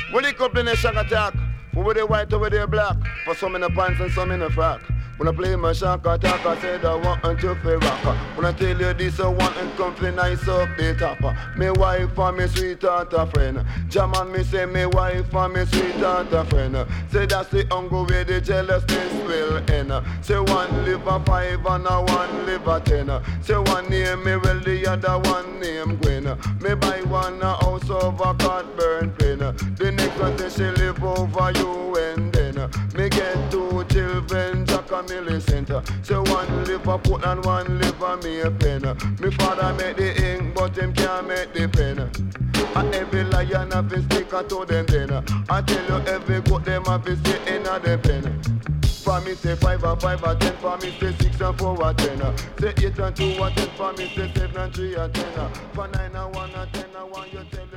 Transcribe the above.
When the couple in a shock attack, over the white, over the black, for some in the pants and some in the frock. When I play my shock attack, I said I want to feel rocker. When I tell you this, I want and comfy nice up the topper. Me wife and me sweetheart a friend. Jaman me say me wife and me sweetheart a friend. Say that's the hunger where the jealousness will end. Say one live a 5 and a one live a 10. Say one name me well, the other one name Gwen. Me buy one a house over Cockburn Plain. The next one say she live over you and then me get 2 children, Jack and Millicent. Say one live a Portland, one live a Maypen. Me father make the ink, but him can't make the pen. And every lion have a sticker to them then. I tell you every goat them have a stick in a them pen. For me say 5 and 5 and 10. For me say 6 and 4 and 10. Say 8 and 2 and 10. For me say 7 and 3 and 10. For 9 and 1 and 10 and 1 you tell